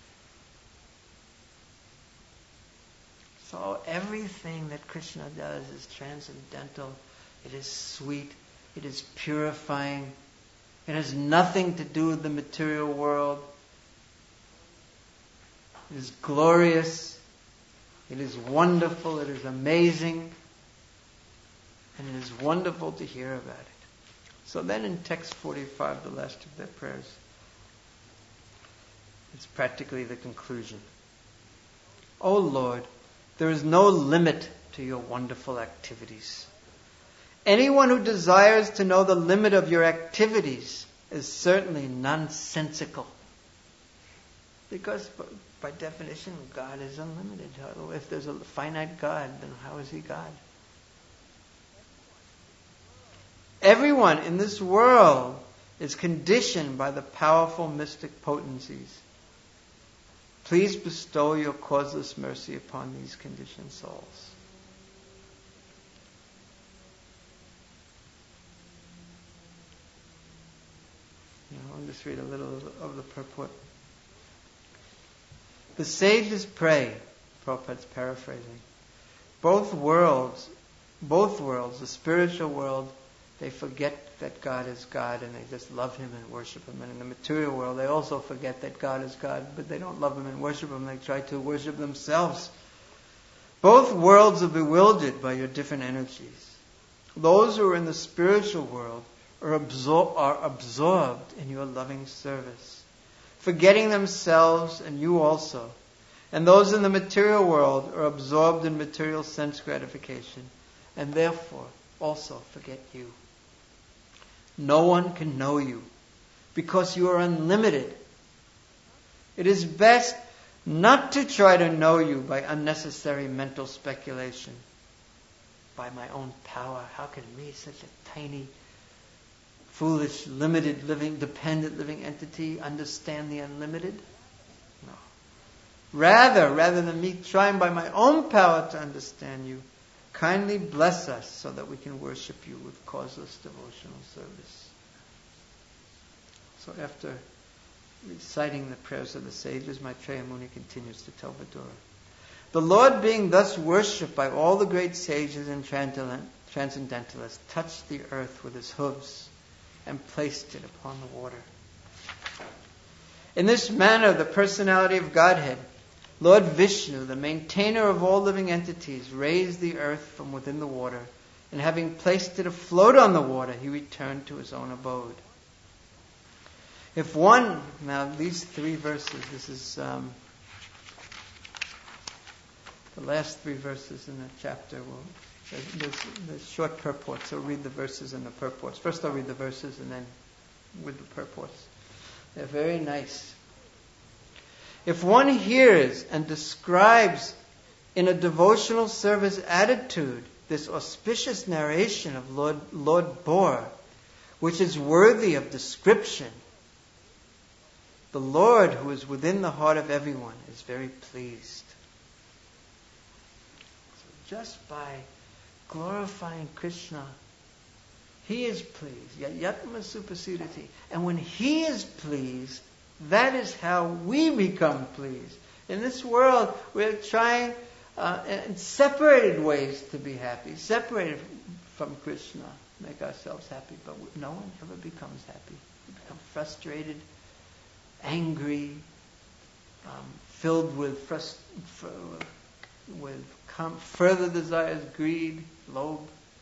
So everything that Krishna does is transcendental. It is sweet. It is purifying. It has nothing to do with the material world. It is glorious. It is wonderful. It is amazing. And it is wonderful to hear about it. So then in text forty-five, the last of their prayers, it's practically the conclusion. O Lord, there is no limit to your wonderful activities. Anyone who desires to know the limit of your activities is certainly nonsensical. Because by definition, God is unlimited. If there's a finite God, then how is he God? Everyone in this world is conditioned by the powerful mystic potencies. Please bestow your causeless mercy upon these conditioned souls. Now, I'll just read a little of the purport. The sages pray, Prabhupada's paraphrasing, both worlds, both worlds, the spiritual world, they forget that God is God and they just love Him and worship Him. And in the material world, they also forget that God is God, but they don't love Him and worship Him. They try to worship themselves. Both worlds are bewildered by your different energies. Those who are in the spiritual world are, absor- are absorbed in your loving service, forgetting themselves and you also. And those in the material world are absorbed in material sense gratification and therefore also forget you. No one can know you because you are unlimited. It is best not to try to know you by unnecessary mental speculation. By my own power, how can me, such a tiny, foolish, limited, living, dependent living entity, understand the unlimited? No. Rather, rather than me trying by my own power to understand you, kindly bless us so that we can worship you with causeless devotional service. So after reciting the prayers of the sages, Maitreya Muni continues to tell Vidura. The Lord, being thus worshipped by all the great sages and transcendentalists, touched the earth with his hooves and placed it upon the water. In this manner, the personality of Godhead, Lord Vishnu, the maintainer of all living entities, raised the earth from within the water, and having placed it afloat on the water, he returned to his own abode. If one, now these three verses, this is um, the last three verses in the chapter. Will there's, there's short purports, so read the verses and the purports. First I'll read the verses and then with the purports. They're very nice. If one hears and describes in a devotional service attitude this auspicious narration of Lord, Lord Bor, which is worthy of description, the Lord, who is within the heart of everyone, is very pleased. So just by glorifying Krishna, He is pleased. Yatma supasidati. And when He is pleased, that is how we become pleased. In this world, we're trying uh, in separated ways to be happy, separated from Krishna, make ourselves happy. But no one ever becomes happy. We become frustrated, angry, um, filled with frust- f- with com- further desires, greed, lobe,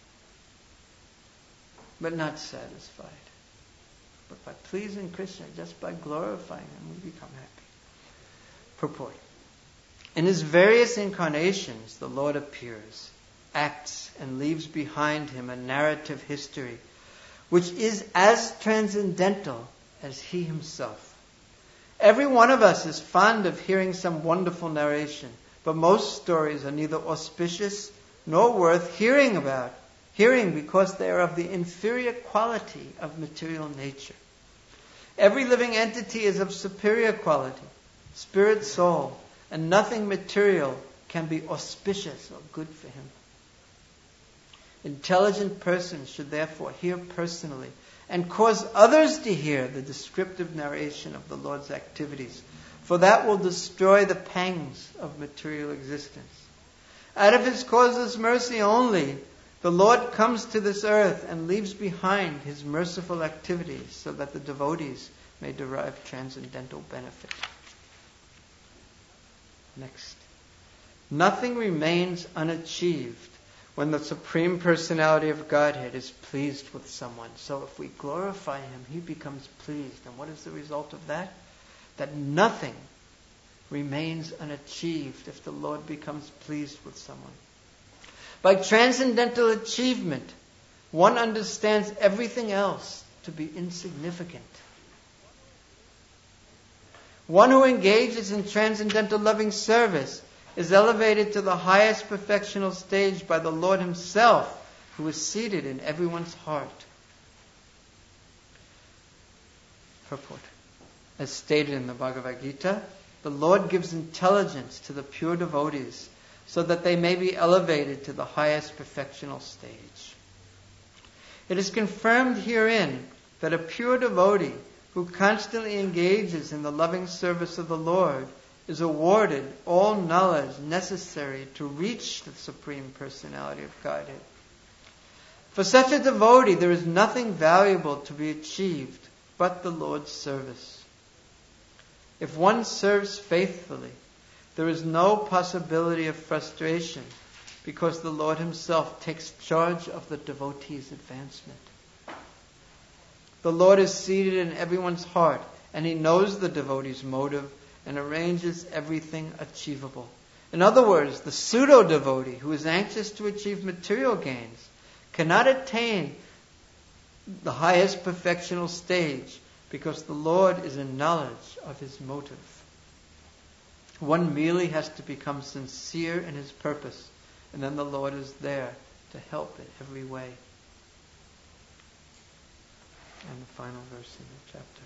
but not satisfied. But by pleasing Krishna, just by glorifying Him, we become happy. Purport. In His various incarnations, the Lord appears, acts, and leaves behind Him a narrative history, which is as transcendental as He Himself. Every one of us is fond of hearing some wonderful narration, but most stories are neither auspicious nor worth hearing about, hearing because they are of the inferior quality of material nature. Every living entity is of superior quality, spirit, soul, and nothing material can be auspicious or good for him. Intelligent persons should therefore hear personally and cause others to hear the descriptive narration of the Lord's activities, for that will destroy the pangs of material existence. Out of His causeless mercy only, the Lord comes to this earth and leaves behind His merciful activities so that the devotees may derive transcendental benefit. Next. Nothing remains unachieved when the Supreme Personality of Godhead is pleased with someone. So if we glorify Him, He becomes pleased. And what is the result of that? That nothing remains unachieved if the Lord becomes pleased with someone. By transcendental achievement, one understands everything else to be insignificant. One who engages in transcendental loving service is elevated to the highest perfectional stage by the Lord Himself, who is seated in everyone's heart. Purport. As stated in the Bhagavad Gita, the Lord gives intelligence to the pure devotees so that they may be elevated to the highest perfectional stage. It is confirmed herein that a pure devotee who constantly engages in the loving service of the Lord is awarded all knowledge necessary to reach the Supreme Personality of Godhead. For such a devotee, there is nothing valuable to be achieved but the Lord's service. If one serves faithfully, there is no possibility of frustration, because the Lord Himself takes charge of the devotee's advancement. The Lord is seated in everyone's heart, and He knows the devotee's motive and arranges everything achievable. In other words, the pseudo-devotee who is anxious to achieve material gains cannot attain the highest perfectional stage, because the Lord is in knowledge of his motive. One merely has to become sincere in his purpose, and then the Lord is there to help in every way. And the final verse in the chapter.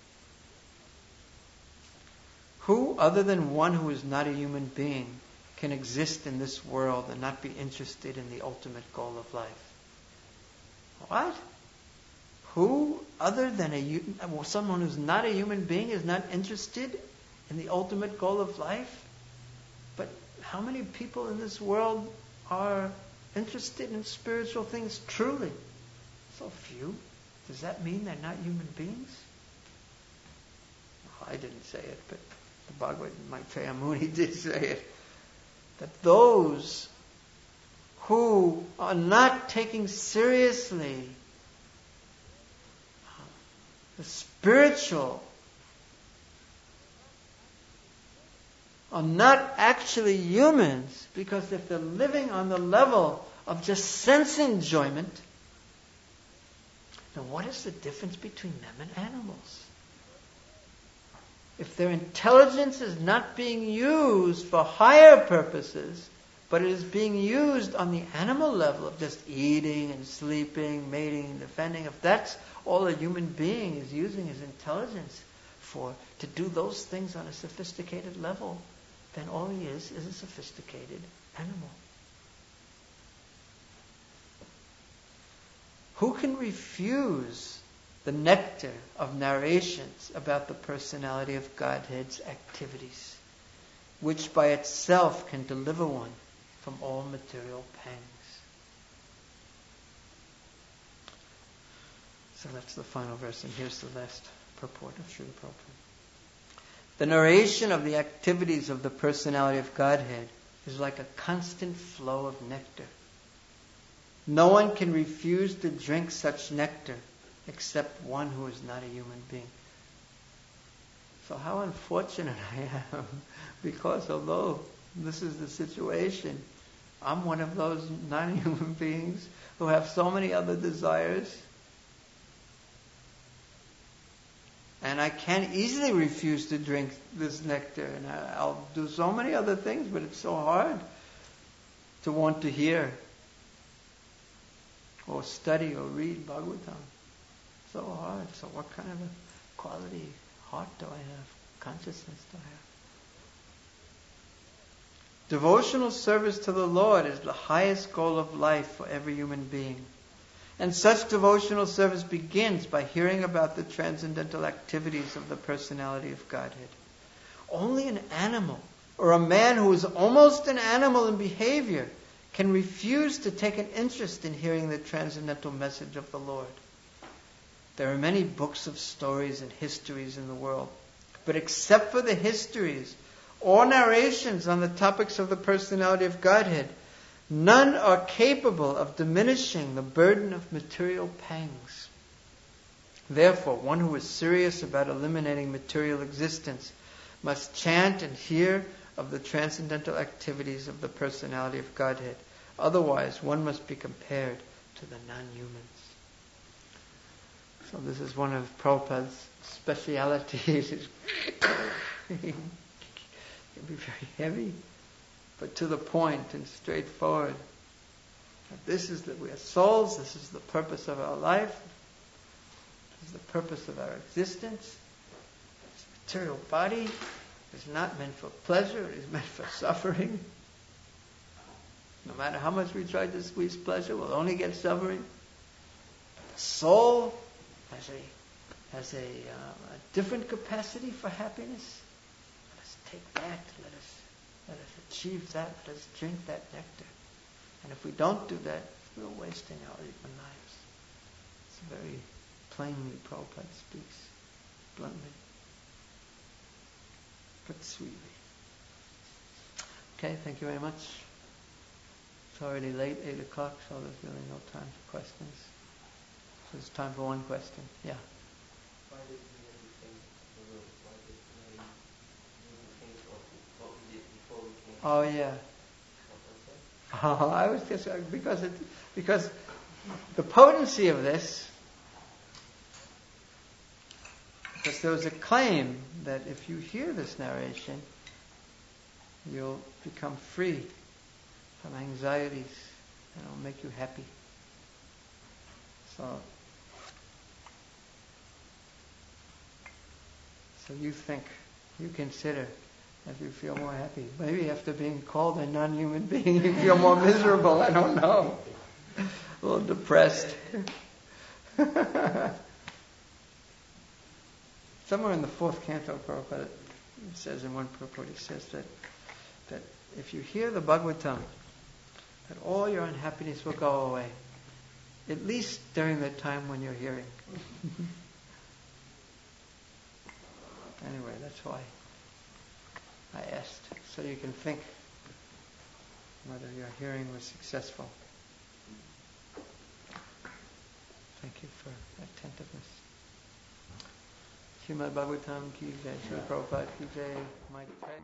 Who, other than one who is not a human being, can exist in this world and not be interested in the ultimate goal of life? What? Who, other than a well, someone who's not a human being, is not interested in the ultimate goal of life? But how many people in this world are interested in spiritual things truly? So few. Does that mean they're not human beings? Well, I didn't say it, but the Bhagavad Maitreya Muni did say it. That those who are not taking seriously the spiritual are not actually humans, because if they're living on the level of just sense enjoyment, then what is the difference between them and animals? If their intelligence is not being used for higher purposes, but it is being used on the animal level of just eating and sleeping, mating and defending, if that's all a human being is using his intelligence for, to do those things on a sophisticated level, then all he is is a sophisticated animal. Who can refuse the nectar of narrations about the personality of Godhead's activities, which by itself can deliver one from all material pangs? So that's the final verse, and here's the last purport of Srila Prabhupada. The narration of the activities of the personality of Godhead is like a constant flow of nectar. No one can refuse to drink such nectar except one who is not a human being. So how unfortunate I am, because although this is the situation, I'm one of those non-human beings who have so many other desires, and I can't easily refuse to drink this nectar, and I, I'll do so many other things, but it's so hard to want to hear or study or read Bhagavatam. So hard. So what kind of a quality heart do I have? Consciousness do I have? Devotional service to the Lord is the highest goal of life for every human being. And such devotional service begins by hearing about the transcendental activities of the personality of Godhead. Only an animal, or a man who is almost an animal in behavior, can refuse to take an interest in hearing the transcendental message of the Lord. There are many books of stories and histories in the world, but except for the histories or narrations on the topics of the personality of Godhead, none are capable of diminishing the burden of material pangs. Therefore, one who is serious about eliminating material existence must chant and hear of the transcendental activities of the personality of Godhead. Otherwise, one must be compared to the non-humans. So this is one of Prabhupada's specialities. It can be very heavy, but to the point and straightforward. This is that we are souls. This is the purpose of our life. This is the purpose of our existence. This material body is not meant for pleasure. It is meant for suffering. No matter how much we try to squeeze pleasure, we'll only get suffering. The soul has a has a, uh, a different capacity for happiness. Let us take that. Let us let us achieve that. Let us drink that nectar. And if we don't do that, we're wasting our human lives. It's very plainly Prabhupada speaks, bluntly, but sweetly. Okay, thank you very much. It's already late, eight o'clock, so there's really no time for questions. So it's time for one question. Yeah. Why did we become Guru? Why did we do things of what we did before we came? Oh yeah. What was that? Oh, I was just because it because the potency of this, because there was a claim that if you hear this narration, you'll become free from anxieties and it'll make you happy. So, so you think, you consider, if you feel more happy. Maybe after being called a non-human being, you feel more miserable. I don't know. A little depressed. Somewhere in the fourth canto, Prabhupada says in one purport, he says that that if you hear the Bhagavatam, that all your unhappiness will go away, at least during the time when you're hearing. Anyway, that's why I asked, so you can think whether your hearing was successful. Thank you for attentiveness. Srimad Bhagavatam ki jai, Srila Prabhupada ki jai, Mighty